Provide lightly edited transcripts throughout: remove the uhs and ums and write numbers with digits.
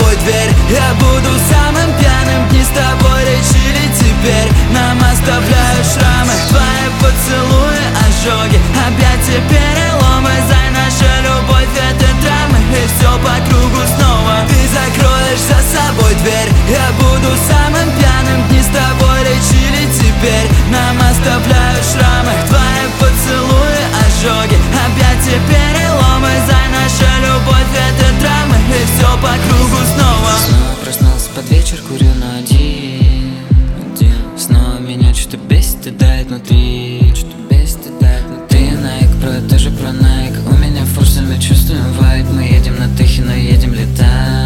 собой дверь. Я буду самым пьяным, дни с тобой решили теперь. Нам оставляют шрамы, твои поцелуи, ожоги, объятия, переломы. За наша любовь это драмы, и все по кругу снова. Ты закроешь за собой дверь. Я буду самым пьяным, дни с тобой решили теперь. Нам оставляют шрамы, твои поцелуи, ожоги, объятия, переломы. За наша любовь это драмы, и все по кругу снова. Снова проснулся под вечер, курю на один. Снова меня что-то бесит и дает внутри. Ты Nike, Pro, тоже про Nike. У меня форсами чувствуем вайб. Мы едем на Техи, но едем летать.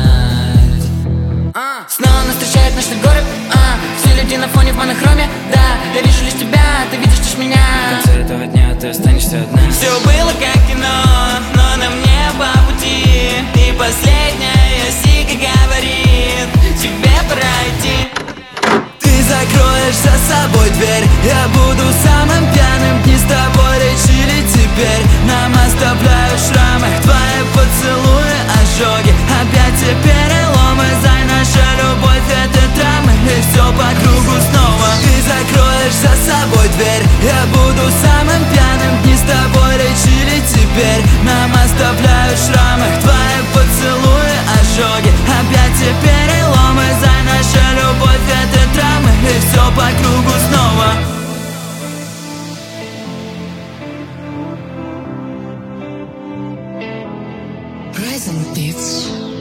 Снова нас встречает ночной город. Все люди на фоне в монохроме. Да, я вижу лишь тебя, ты видишь лишь меня. В конце этого дня ты останешься одна. Все было как кино, но нам не по пути. И последняя сига говорит, тебе пора идти. Ты закроешь за собой дверь. Я буду самым пьяным, дни с тобой решили теперь. Нам оставляют шрамы, твои поцелуи, ожоги, объятия, переломы. За наша любовь это драмы, и все по кругу снова. Ты закроешь за собой дверь. Я буду самым пьяным, дни с тобой решили теперь. Нам оставляют шрамы, твои поцелуи, ожоги, объятия, переломы. За наша любовь это драмы, и все по кругу снова. Rising Beats.